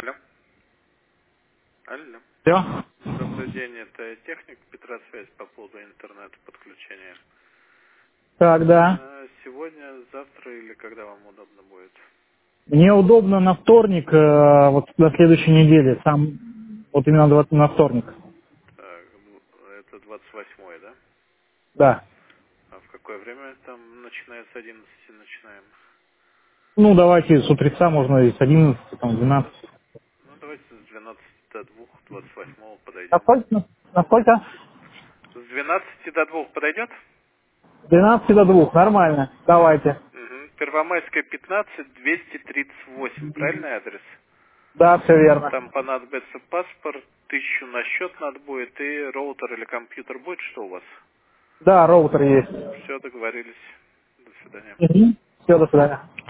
Алло. Алло. Все? Добрый день, это техник Петросвязь по поводу интернет-подключения. Так, да. Сегодня, завтра или когда вам удобно будет? Мне удобно на вторник, вот до следующей недели, вот именно на вторник. Так, это 28-й, да? Да. А в какое время там начиная с 11 начинаем? Ну, давайте с утреца, можно и с 11, там, 12. Ну, давайте с 12 до 2, 28-го На подойдем. сколько? На сколько? С 12 до 2 подойдет? С 12 до 2, нормально. Давайте. Угу. Первомайская, 15, 238, правильный адрес? Да, все верно. Там понадобится паспорт, 1000 на счет надо будет, и роутер или компьютер будет, что у вас? Да, роутер есть. Все, договорились. До свидания. Все, до свидания.